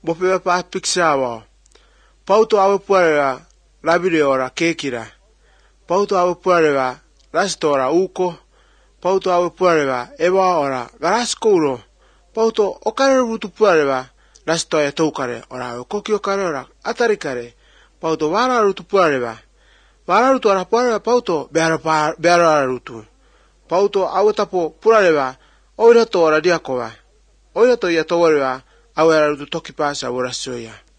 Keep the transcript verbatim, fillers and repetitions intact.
Bope pa piksawa. Pauto awe puareva labire ora kekira. Pauto awe puareva rastora uko. Pauto awe puareva ewa ora garaskuro. Pauto okare butu puareva rastoya toukare ora awe kokio kare ora atarikare. Pauto vara rutu puareva. Vara rutu ora puareva pauto beara beara rutu. Pauto awe tapo puareva oira to ora diakova. Oira to ia towareva awe rutu toki pasa ora soya.